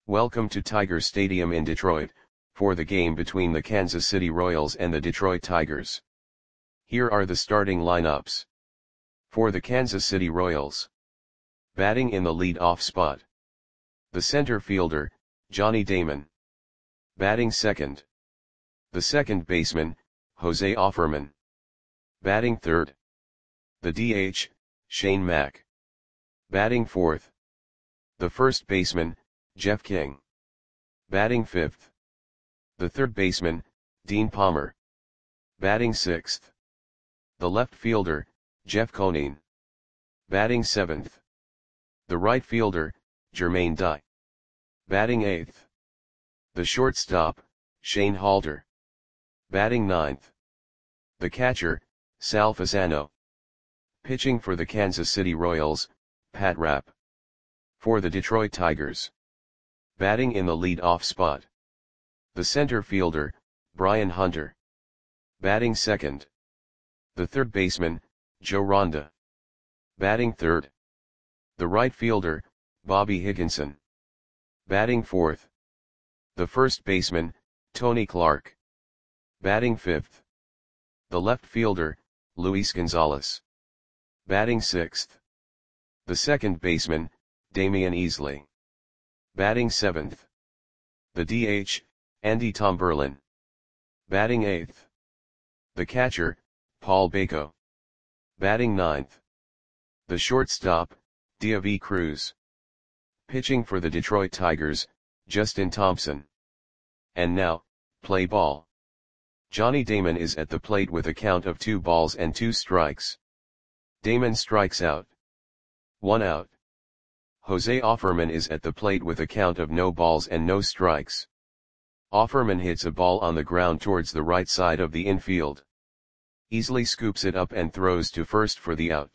Welcome to Tiger Stadium in Detroit, for the game between the Kansas City Royals and the Detroit Tigers. Here are the starting lineups. For the Kansas City Royals. Batting in the lead-off spot. The center fielder, Johnny Damon. Batting second. The second baseman, Jose Offerman. Batting third. The DH, Shane Mack. Batting fourth. The first baseman, Jeff King. Batting fifth. The third baseman, Dean Palmer. Batting sixth. The left fielder, Jeff Conine. Batting seventh. The right fielder, Jermaine Dye. Batting eighth. The shortstop, Shane Halter. Batting ninth. The catcher, Sal Fasano. Pitching for the Kansas City Royals, Pat Rapp. For the Detroit Tigers. Batting in the lead-off spot. The center fielder, Brian Hunter. Batting second. The third baseman, Joe Ronda. Batting third. The right fielder, Bobby Higginson. Batting fourth. The first baseman, Tony Clark. Batting fifth. The left fielder, Luis Gonzalez. Batting sixth. The second baseman, Damian Easley. Batting seventh. The DH, Andy Tomberlin. Batting eighth. The catcher, Paul Bako. Batting ninth. The shortstop, Diavi Cruz. Pitching for the Detroit Tigers, Justin Thompson. And now, play ball. Johnny Damon is at the plate with a count of 2 balls and 2 strikes. Damon strikes out. 1 out. Jose Offerman is at the plate with a count of no balls and no strikes. Offerman hits a ball on the ground towards the right side of the infield. Easley scoops it up and throws to first for the out.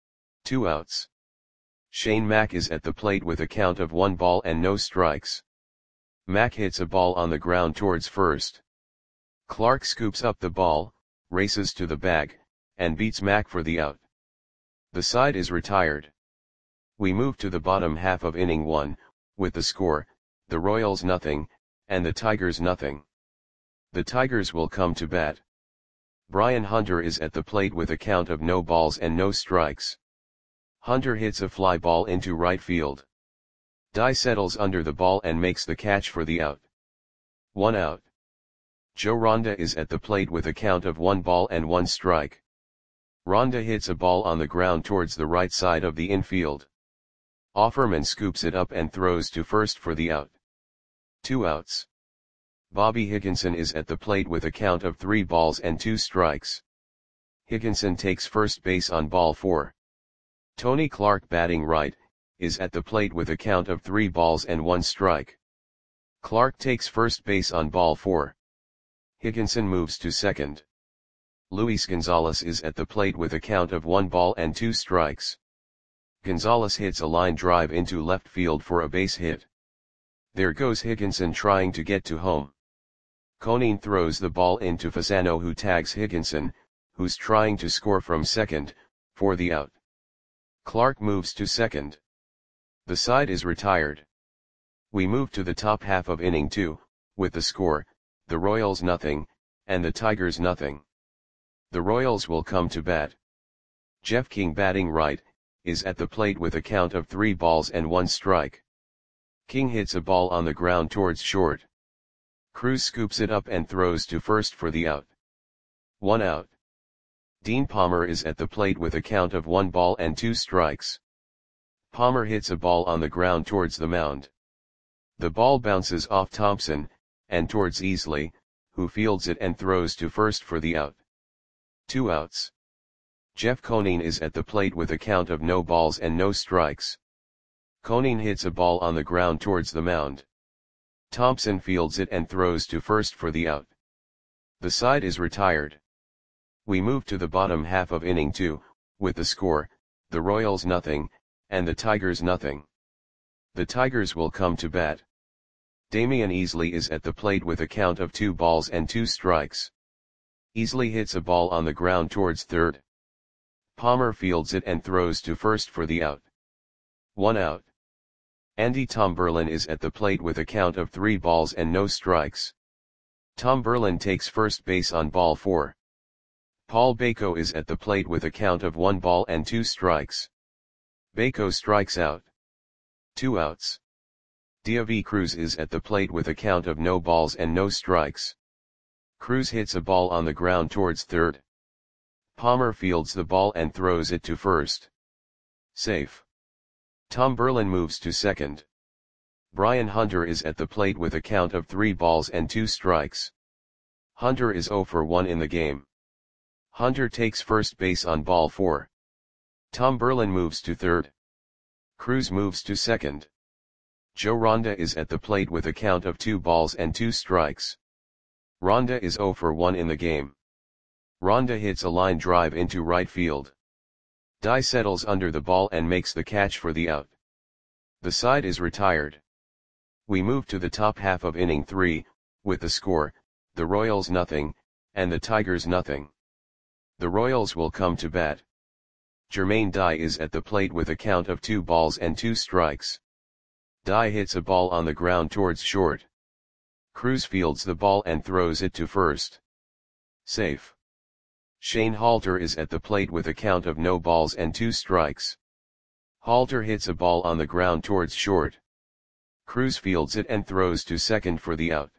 2 outs. Shane Mack is at the plate with a count of 1 ball and no strikes. Mack hits a ball on the ground towards first. Clark scoops up the ball, races to the bag, and beats Mack for the out. The side is retired. We move to the bottom half of inning 1, with the score, the Royals nothing, and the Tigers nothing. The Tigers will come to bat. Brian Hunter is at the plate with a count of no balls and no strikes. Hunter hits a fly ball into right field. Dye settles under the ball and makes the catch for the out. 1 out. Joe Ronda is at the plate with a count of 1 ball and 1 strike. Ronda hits a ball on the ground towards the right side of the infield. Offerman scoops it up and throws to first for the out. 2 outs. Bobby Higginson is at the plate with a count of 3 balls and 2 strikes. Higginson takes first base on ball 4. Tony Clark, batting right, is at the plate with a count of 3 balls and 1 strike. Clark takes first base on ball 4. Higginson moves to second. Luis Gonzalez is at the plate with a count of 1 ball and 2 strikes. Gonzalez hits a line drive into left field for a base hit. There goes Higginson trying to get to home. Conine throws the ball into Fasano, who tags Higginson, who's trying to score from second, for the out. Clark moves to second. The side is retired. We move to the top half of inning 2, with the score, the Royals nothing, and the Tigers nothing. The Royals will come to bat. Jeff King, batting right, is at the plate with a count of 3 balls and 1 strike. King hits a ball on the ground towards short. Cruz scoops it up and throws to first for the out. 1 out. Dean Palmer is at the plate with a count of 1 ball and 2 strikes. Palmer hits a ball on the ground towards the mound. The ball bounces off Thompson, and towards Easley, who fields it and throws to first for the out. 2 outs. Jeff Conine is at the plate with a count of no balls and no strikes. Conine hits a ball on the ground towards the mound. Thompson fields it and throws to first for the out. The side is retired. We move to the bottom half of inning 2, with the score, the Royals nothing, and the Tigers nothing. The Tigers will come to bat. Damian Easley is at the plate with a count of 2 balls and 2 strikes. Easley hits a ball on the ground towards third. Palmer fields it and throws to first for the out. 1 out. Andy Tom Berlin is at the plate with a count of 3 balls and no strikes. Tom Berlin takes first base on ball 4. Paul Bako is at the plate with a count of 1 ball and 2 strikes. Bako strikes out. 2 outs. David Cruz is at the plate with a count of no balls and no strikes. Cruz hits a ball on the ground towards third. Palmer fields the ball and throws it to first. Safe. Tom Berlin moves to second. Brian Hunter is at the plate with a count of 3 balls and 2 strikes. Hunter is 0 for 1 in the game. Hunter takes first base on ball 4. Tom Berlin moves to third. Cruz moves to second. Joe Ronda is at the plate with a count of 2 balls and 2 strikes. Ronda is 0 for 1 in the game. Ronda hits a line drive into right field. Dye settles under the ball and makes the catch for the out. The side is retired. We move to the top half of inning 3, with the score, the Royals nothing, and the Tigers nothing. The Royals will come to bat. Jermaine Dye is at the plate with a count of 2 balls and 2 strikes. Dye hits a ball on the ground towards short. Cruz fields the ball and throws it to first. Safe. Shane Halter is at the plate with a count of no balls and 2 strikes. Halter hits a ball on the ground towards short. Cruz fields it and throws to second for the out.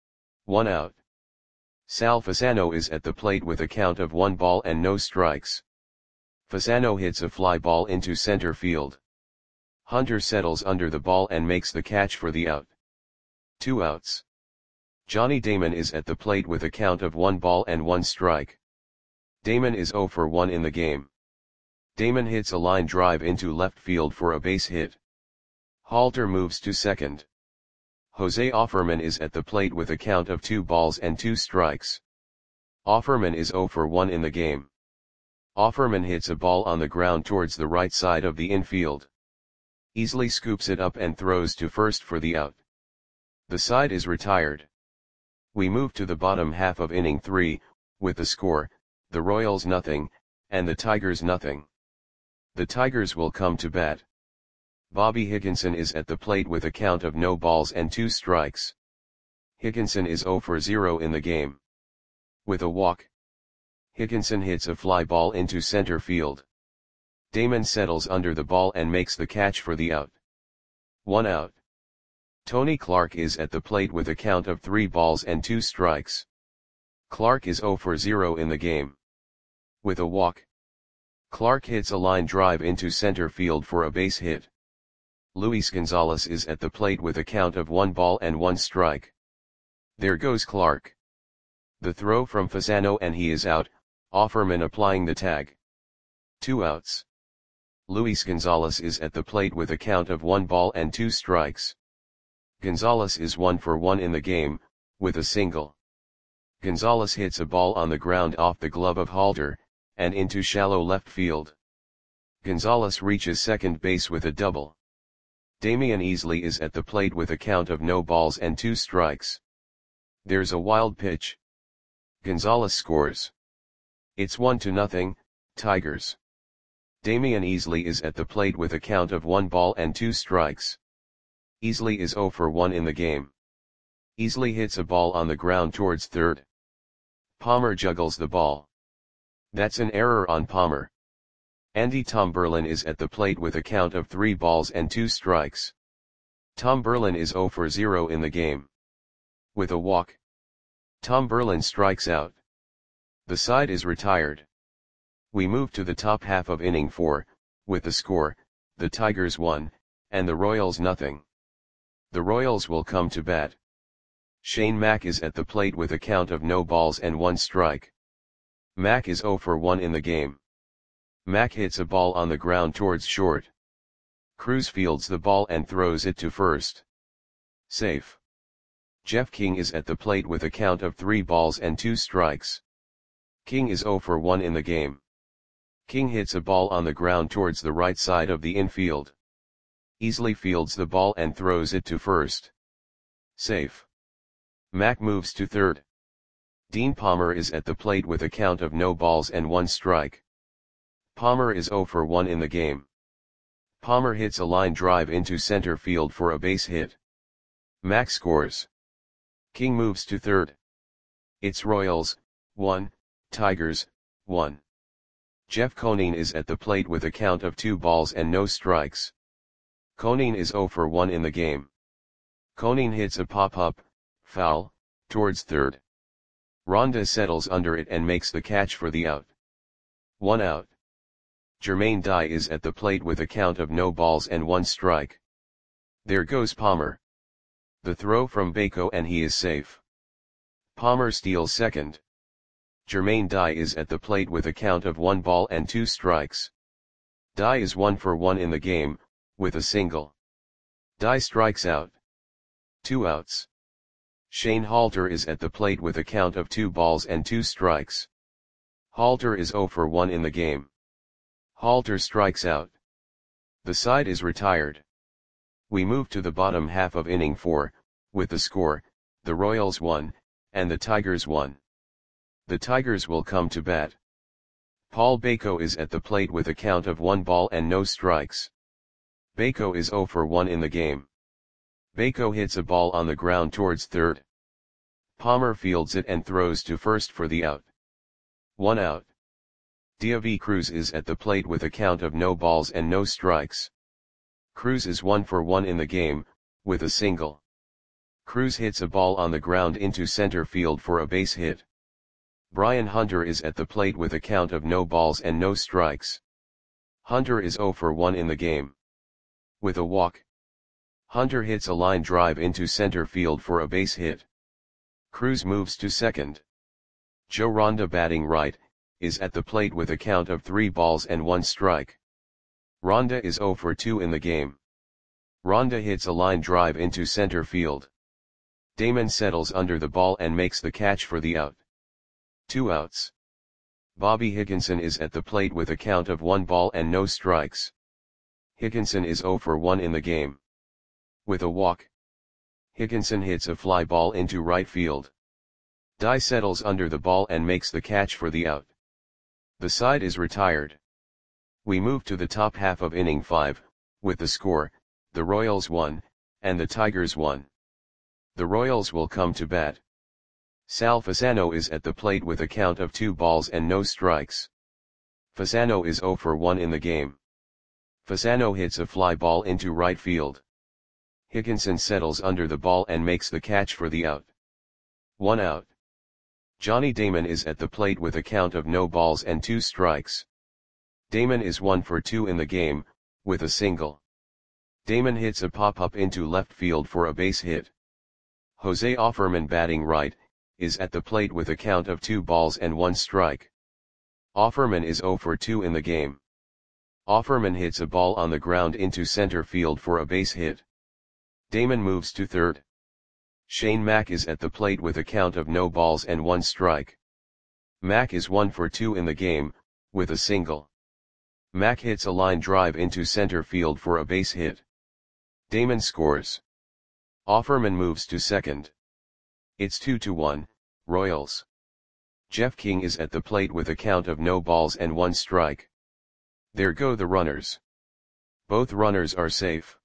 1 out. Sal Fasano is at the plate with a count of 1 ball and no strikes. Fasano hits a fly ball into center field. Hunter settles under the ball and makes the catch for the out. 2 outs. Johnny Damon is at the plate with a count of 1 ball and 1 strike. Damon is 0 for 1 in the game. Damon hits a line drive into left field for a base hit. Halter moves to second. Jose Offerman is at the plate with a count of 2 balls and 2 strikes. Offerman is 0 for 1 in the game. Offerman hits a ball on the ground towards the right side of the infield. Easily scoops it up and throws to first for the out. The side is retired. We move to the bottom half of inning 3, with the score, the Royals nothing, and the Tigers nothing. The Tigers will come to bat. Bobby Higginson is at the plate with a count of no balls and 2 strikes. Higginson is 0 for 0 in the game. With a walk, Higginson hits a fly ball into center field. Damon settles under the ball and makes the catch for the out. 1 out. Tony Clark is at the plate with a count of 3 balls and 2 strikes. Clark is 0 for 0 in the game. With a walk, Clark hits a line drive into center field for a base hit. Luis Gonzalez is at the plate with a count of 1 ball and 1 strike. There goes Clark. The throw from Fasano and he is out, Offerman applying the tag. 2 outs. Luis Gonzalez is at the plate with a count of 1 ball and 2 strikes. Gonzalez is 1 for 1 in the game, with a single. Gonzalez hits a ball on the ground off the glove of Halter, and into shallow left field. Gonzalez reaches second base with a double. Damian Easley is at the plate with a count of no balls and 2 strikes. There's a wild pitch. Gonzalez scores. It's 1-0, Tigers. Damian Easley is at the plate with a count of 1 ball and 2 strikes. Easley is 0 for 1 in the game. Easley hits a ball on the ground towards third. Palmer juggles the ball. That's an error on Palmer. Andy Tom Berlin is at the plate with a count of 3 balls and 2 strikes. Tom Berlin is 0 for 0 in the game. With a walk, Tom Berlin strikes out. The side is retired. We move to the top half of inning 4, with the score, the Tigers 1, and the Royals nothing. The Royals will come to bat. Shane Mack is at the plate with a count of no balls and 1 strike. Mack is 0 for 1 in the game. Mack hits a ball on the ground towards short. Cruz fields the ball and throws it to first. Safe. Jeff King is at the plate with a count of 3 balls and 2 strikes. King is 0 for 1 in the game. King hits a ball on the ground towards the right side of the infield. Easley fields the ball and throws it to first. Safe. Mack moves to third. Dean Palmer is at the plate with a count of no balls and 1 strike. Palmer is 0 for 1 in the game. Palmer hits a line drive into center field for a base hit. Mac scores. King moves to third. It's Royals, 1, Tigers, 1. Jeff Conine is at the plate with a count of 2 balls and no strikes. Conine is 0 for 1 in the game. Conine hits a pop-up, foul, towards third. Ronda settles under it and makes the catch for the out. 1 out. Jermaine Dye is at the plate with a count of no balls and 1 strike. There goes Palmer. The throw from Bako and he is safe. Palmer steals second. Jermaine Dye is at the plate with a count of 1 ball and 2 strikes. Dye is 1 for 1 in the game, with a single. Dye strikes out. 2 outs. Shane Halter is at the plate with a count of 2 balls and 2 strikes. Halter is 0 for 1 in the game. Halter strikes out. The side is retired. We move to the bottom half of inning 4, with the score, the Royals 1, and the Tigers 1. The Tigers will come to bat. Paul Bako is at the plate with a count of 1 ball and no strikes. Bako is 0 for 1 in the game. Bako hits a ball on the ground towards third. Palmer fields it and throws to first for the out. 1 out. Diavi Cruz is at the plate with a count of no balls and no strikes. Cruz is 1 for 1 in the game, with a single. Cruz hits a ball on the ground into center field for a base hit. Brian Hunter is at the plate with a count of no balls and no strikes. Hunter is 0 for 1 in the game. With a walk. Hunter hits a line drive into center field for a base hit. Cruz moves to second. Joe Ronda, batting right, is at the plate with a count of 3 balls and 1 strike. Ronda is 0 for 2 in the game. Ronda hits a line drive into center field. Damon settles under the ball and makes the catch for the out. 2 outs. Bobby Higginson is at the plate with a count of 1 ball and no strikes. Higginson is 0 for 1 in the game. With a walk. Higginson hits a fly ball into right field. Dye settles under the ball and makes the catch for the out. The side is retired. We move to the top half of inning 5, with the score, the Royals 1, and the Tigers 1. The Royals will come to bat. Sal Fasano is at the plate with a count of 2 balls and no strikes. Fasano is 0 for 1 in the game. Fasano hits a fly ball into right field. Higginson settles under the ball and makes the catch for the out. 1 out. Johnny Damon is at the plate with a count of no balls and 2 strikes. Damon is 1 for 2 in the game, with a single. Damon hits a pop-up into left field for a base hit. Jose Offerman, batting right, is at the plate with a count of 2 balls and 1 strike. Offerman is 0 for 2 in the game. Offerman hits a ball on the ground into center field for a base hit. Damon moves to third. Shane Mack is at the plate with a count of no balls and 1 strike. Mack is 1 for 2 in the game, with a single. Mack hits a line drive into center field for a base hit. Damon scores. Offerman moves to second. It's 2-1, Royals. Jeff King is at the plate with a count of no balls and 1 strike. There go the runners. Both runners are safe.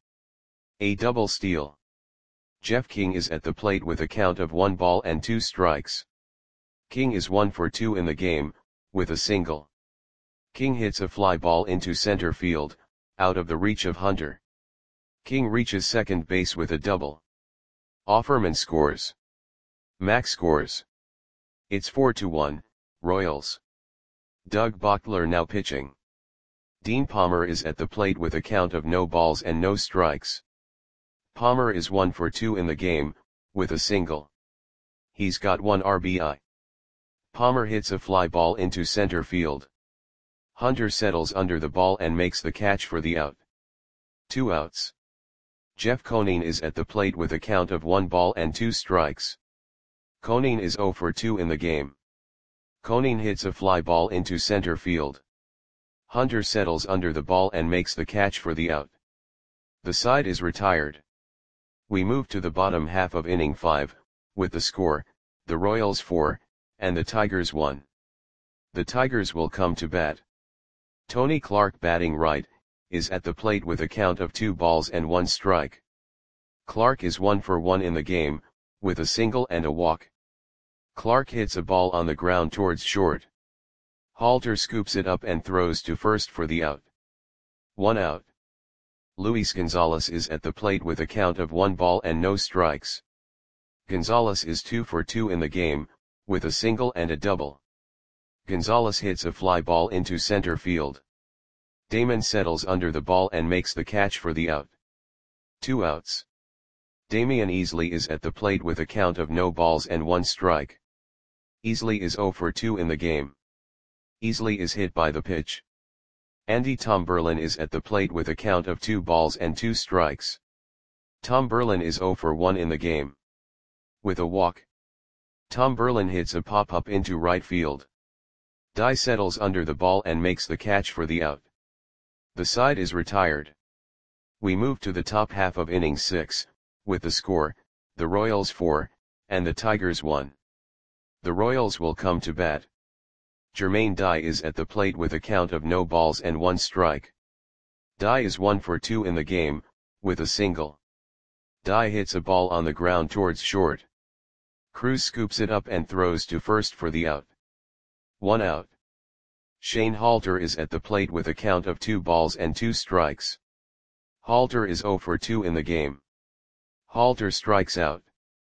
A double steal. Jeff King is at the plate with a count of 1 ball and 2 strikes. King is 1 for 2 in the game, with a single. King hits a fly ball into center field, out of the reach of Hunter. King reaches second base with a double. Offerman scores. Mack scores. It's 4-1, Royals. Doug Bochtler now pitching. Dean Palmer is at the plate with a count of no balls and no strikes. Palmer is 1 for 2 in the game, with a single. He's got 1 RBI. Palmer hits a fly ball into center field. Hunter settles under the ball and makes the catch for the out. 2 outs. Jeff Conine is at the plate with a count of 1 ball and 2 strikes. Conine is 0 for 2 in the game. Conine hits a fly ball into center field. Hunter settles under the ball and makes the catch for the out. The side is retired. We move to the bottom half of inning 5, with the score, the Royals 4, and the Tigers 1. The Tigers will come to bat. Tony Clark, batting right, is at the plate with a count of 2 balls and 1 strike. Clark is 1 for 1 in the game, with a single and a walk. Clark hits a ball on the ground towards short. Halter scoops it up and throws to first for the out. 1 out. Luis Gonzalez is at the plate with a count of 1 ball and no strikes. Gonzalez is 2 for 2 in the game, with a single and a double. Gonzalez hits a fly ball into center field. Damon settles under the ball and makes the catch for the out. 2 outs. Damian Easley is at the plate with a count of no balls and 1 strike. Easley is 0 for 2 in the game. Easley is hit by the pitch. Andy Tom Berlin is at the plate with a count of 2 balls and 2 strikes. Tom Berlin is 0 for 1 in the game. With a walk. Tom Berlin hits a pop-up into right field. Dye settles under the ball and makes the catch for the out. The side is retired. We move to the top half of inning 6, with the score, the Royals 4, and the Tigers 1. The Royals will come to bat. Jermaine Dye is at the plate with a count of no balls and 1 strike. Dye is 1 for 2 in the game, with a single. Dye hits a ball on the ground towards short. Cruz scoops it up and throws to first for the out. 1 out. Shane Halter is at the plate with a count of 2 balls and 2 strikes. Halter is 0 for 2 in the game. Halter strikes out.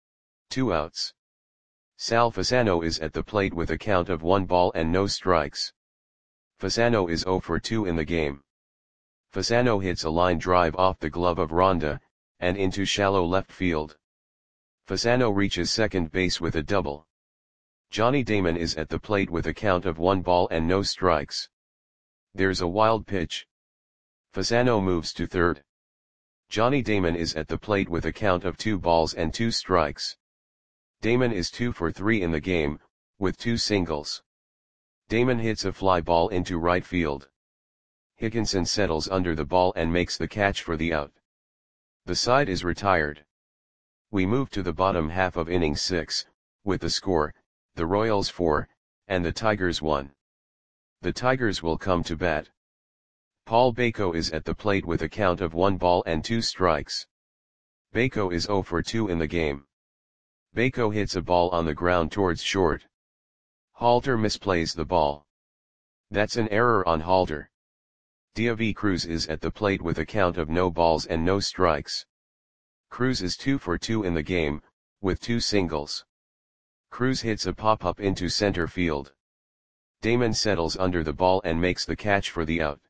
2 outs. Sal Fasano is at the plate with a count of 1 ball and no strikes. Fasano is 0 for 2 in the game. Fasano hits a line drive off the glove of Ronda, and into shallow left field. Fasano reaches second base with a double. Johnny Damon is at the plate with a count of 1 ball and no strikes. There's a wild pitch. Fasano moves to third. Johnny Damon is at the plate with a count of 2 balls and 2 strikes. Damon is 2 for 3 in the game, with 2 singles. Damon hits a fly ball into right field. Higginson settles under the ball and makes the catch for the out. The side is retired. We move to the bottom half of inning 6, with the score, the Royals 4, and the Tigers 1. The Tigers will come to bat. Paul Bako is at the plate with a count of 1 ball and 2 strikes. Bako is 0 for 2 in the game. Bako hits a ball on the ground towards short. Halter misplays the ball. That's an error on Halter. Diavi Cruz is at the plate with a count of no balls and no strikes. Cruz is 2 for 2 in the game, with 2 singles. Cruz hits a pop-up into center field. Damon settles under the ball and makes the catch for the out.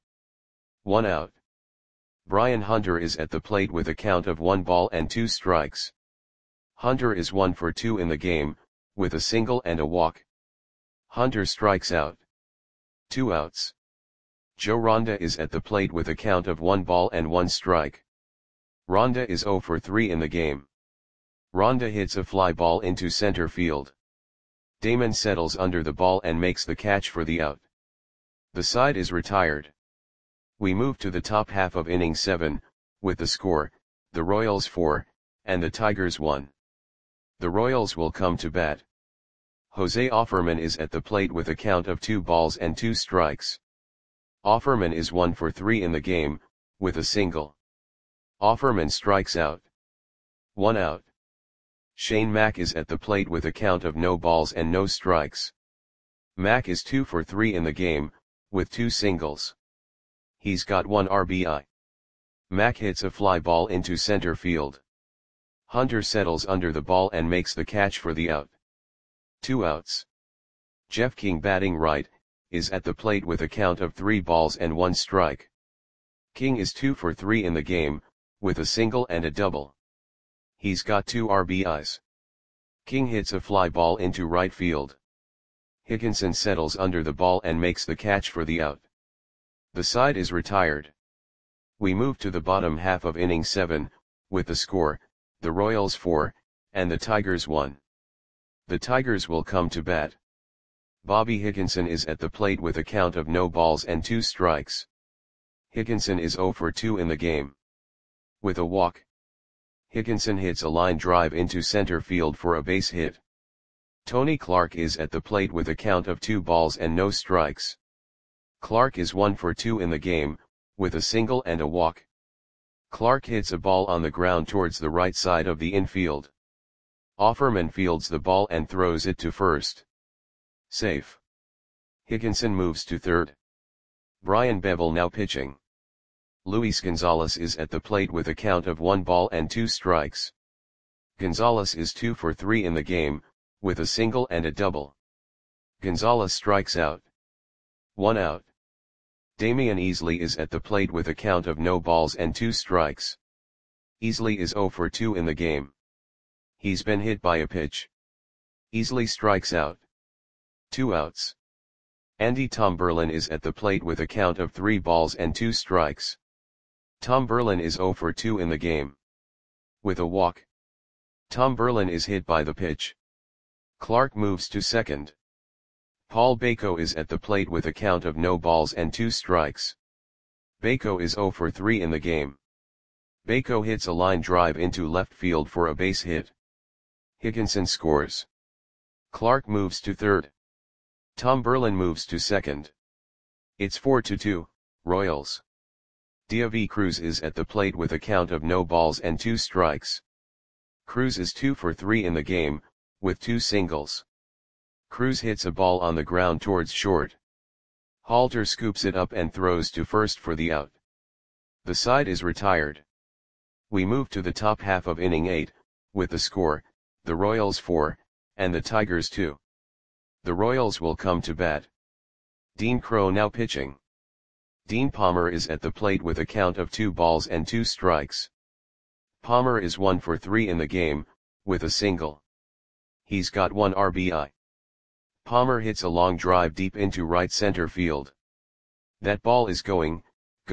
1 out. Brian Hunter is at the plate with a count of 1 ball and 2 strikes. Hunter is 1 for 2 in the game, with a single and a walk. Hunter strikes out. 2 outs. Joe Ronda is at the plate with a count of 1 ball and 1 strike. Ronda is 0 for 3 in the game. Ronda hits a fly ball into center field. Damon settles under the ball and makes the catch for the out. The side is retired. We move to the top half of inning 7, with the score, the Royals 4, and the Tigers 1. The Royals will come to bat. Jose Offerman is at the plate with a count of 2 balls and 2 strikes. Offerman is 1 for 3 in the game, with a single. Offerman strikes out. 1 out. Shane Mack is at the plate with a count of no balls and no strikes. Mack is 2 for 3 in the game, with 2 singles. He's got 1 RBI. Mack hits a fly ball into center field. Hunter settles under the ball and makes the catch for the out. 2 outs. Jeff King, batting right, is at the plate with a count of 3 balls and 1 strike. King is 2 for 3 in the game, with a single and a double. He's got 2 RBIs. King hits a fly ball into right field. Higginson settles under the ball and makes the catch for the out. The side is retired. We move to the bottom half of inning 7, with the score, the Royals 4, and the Tigers 1. The Tigers will come to bat. Bobby Higginson is at the plate with a count of no balls and 2 strikes. Higginson is 0 for 2 in the game. With a walk. Higginson hits a line drive into center field for a base hit. Tony Clark is at the plate with a count of 2 balls and no strikes. Clark is 1 for 2 in the game, with a single and a walk. Clark hits a ball on the ground towards the right side of the infield. Offerman fields the ball and throws it to first. Safe. Higginson moves to third. Brian Bevel now pitching. Luis Gonzalez is at the plate with a count of 1 ball and 2 strikes. Gonzalez is 2 for 3 in the game, with a single and a double. Gonzalez strikes out. 1 out. Damian Easley is at the plate with a count of no balls and 2 strikes. Easley is 0 for 2 in the game. He's been hit by a pitch. Easley strikes out. 2 outs. Andy Tom Berlin is at the plate with a count of 3 balls and 2 strikes. Tom Berlin is 0 for 2 in the game. With a walk. Tom Berlin is hit by the pitch. Clark moves to second. Paul Bako is at the plate with a count of no balls and 2 strikes. Bako is 0 for 3 in the game. Bako hits a line drive into left field for a base hit. Higginson scores. Clark moves to third. Tom Berlin moves to second. It's 4-2, Royals. Diavi Cruz is at the plate with a count of no balls and 2 strikes. Cruz is 2 for 3 in the game, with 2 singles. Cruz hits a ball on the ground towards short. Halter scoops it up and throws to first for the out. The side is retired. We move to the top half of inning 8, with the score, the Royals 4, and the Tigers 2. The Royals will come to bat. Dean Crow now pitching. Dean Palmer is at the plate with a count of 2 balls and 2 strikes. Palmer is 1 for 3 in the game, with a single. He's got 1 RBI. Palmer hits a long drive deep into right center field. That ball is going,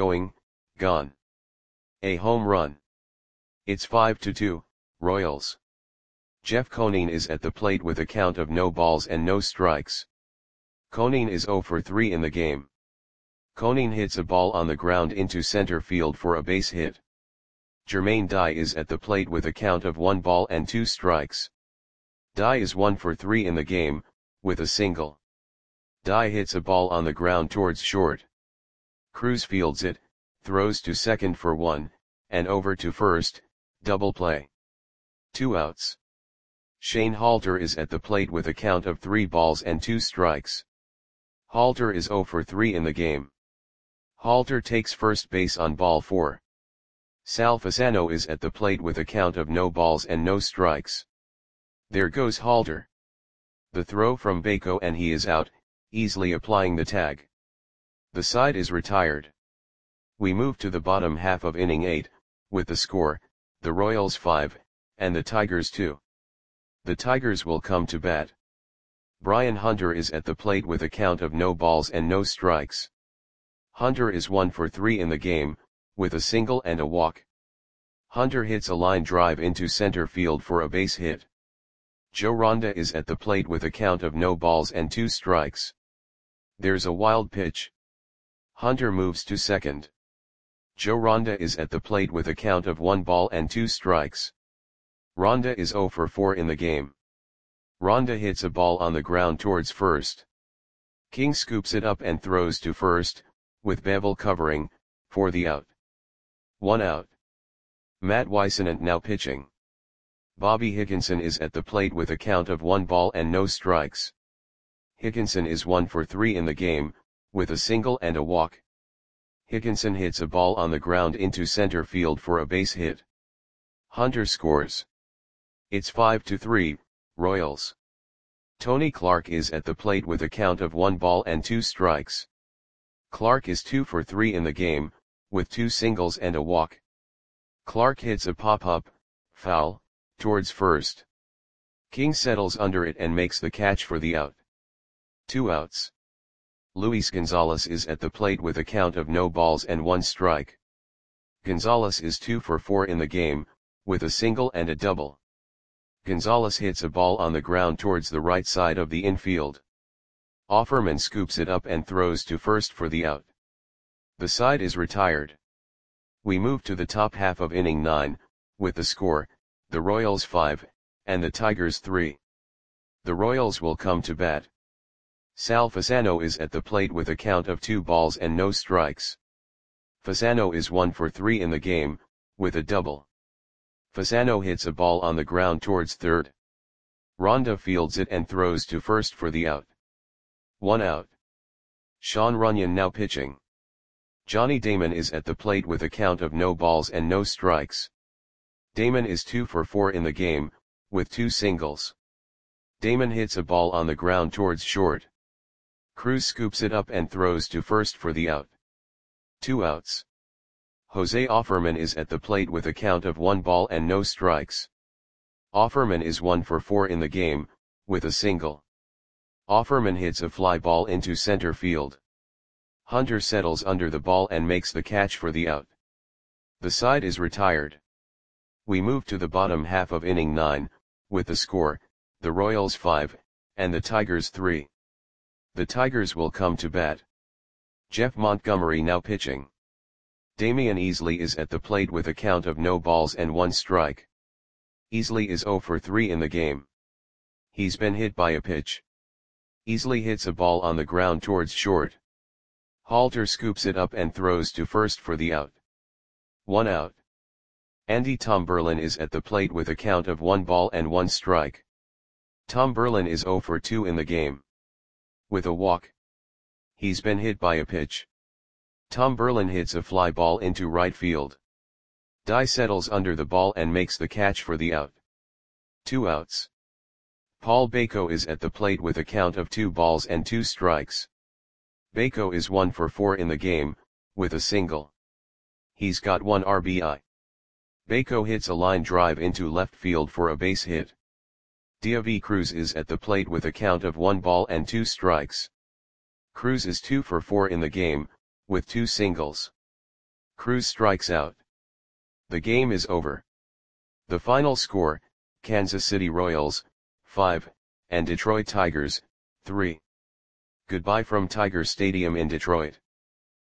gone. A home run. It's 5-2, Royals. Jeff Conine is at the plate with a count of no balls and no strikes. Conine is 0 for 3 in the game. Conine hits a ball on the ground into center field for a base hit. Jermaine Dye is at the plate with a count of 1 ball and 2 strikes. Dye is 1 for 3 in the game, with a single. Dye hits a ball on the ground towards short. Cruz fields it, throws to second for 1, and over to first, double play. 2 outs. Shane Halter is at the plate with a count of 3 balls and 2 strikes. Halter is 0 for 3 in the game. Halter takes first base on ball 4. Sal Fasano is at the plate with a count of no balls and no strikes. There goes Halter. The throw from Bako and he is out, easily applying the tag. The side is retired. We move to the bottom half of inning 8, with the score, the Royals 5, and the Tigers 2. The Tigers will come to bat. Brian Hunter is at the plate with a count of no balls and no strikes. Hunter is 1 for 3 in the game, with a single and a walk. Hunter hits a line drive into center field for a base hit. Joe Ronda is at the plate with a count of no balls and 2 strikes. There's a wild pitch. Hunter moves to second. Joe Ronda is at the plate with a count of 1 ball and 2 strikes. Ronda is 0 for 4 in the game. Ronda hits a ball on the ground towards first. King scoops it up and throws to first, with Bevel covering, for the out. 1 out. Matt Whisenant now pitching. Bobby Higginson is at the plate with a count of 1 ball and no strikes. Higginson is 1 for 3 in the game, with a single and a walk. Higginson hits a ball on the ground into center field for a base hit. Hunter scores. It's 5-3, Royals. Tony Clark is at the plate with a count of 1 ball and 2 strikes. Clark is 2 for 3 in the game, with 2 singles and a walk. Clark hits a pop-up, foul, towards first. King settles under it and makes the catch for the out. 2 outs. Luis Gonzalez is at the plate with a count of no balls and 1 strike. Gonzalez is 2 for 4 in the game, with a single and a double. Gonzalez hits a ball on the ground towards the right side of the infield. Offerman scoops it up and throws to first for the out. The side is retired. We move to the top half of inning 9, with the score, the Royals 5, and the Tigers 3. The Royals will come to bat. Sal Fasano is at the plate with a count of 2 balls and no strikes. Fasano is 1 for 3 in the game, with a double. Fasano hits a ball on the ground towards third. Ronda fields it and throws to first for the out. 1 out. Sean Runyon now pitching. Johnny Damon is at the plate with a count of no balls and no strikes. Damon is 2 for 4 in the game, with 2 singles. Damon hits a ball on the ground towards short. Cruz scoops it up and throws to first for the out. 2 outs. Jose Offerman is at the plate with a count of 1 ball and no strikes. Offerman is 1 for 4 in the game, with a single. Offerman hits a fly ball into center field. Hunter settles under the ball and makes the catch for the out. The side is retired. We move to the bottom half of inning 9, with the score, the Royals 5, and the Tigers 3. The Tigers will come to bat. Jeff Montgomery now pitching. Damian Easley is at the plate with a count of no balls and 1 strike. Easley is 0 for 3 in the game. He's been hit by a pitch. Easley hits a ball on the ground towards short. Halter scoops it up and throws to first for the out. 1 out. Andy Tom Berlin is at the plate with a count of 1 ball and 1 strike. Tom Berlin is 0 for 2 in the game. With a walk. He's been hit by a pitch. Tom Berlin hits a fly ball into right field. Dye settles under the ball and makes the catch for the out. 2 outs. Paul Bako is at the plate with a count of 2 balls and 2 strikes. Bako is 1 for 4 in the game, with a single. He's got 1 RBI. Bako hits a line drive into left field for a base hit. Diaby Cruz is at the plate with a count of 1 ball and 2 strikes. Cruz is 2 for 4 in the game, with 2 singles. Cruz strikes out. The game is over. The final score, Kansas City Royals, 5, and Detroit Tigers, 3. Goodbye from Tiger Stadium in Detroit.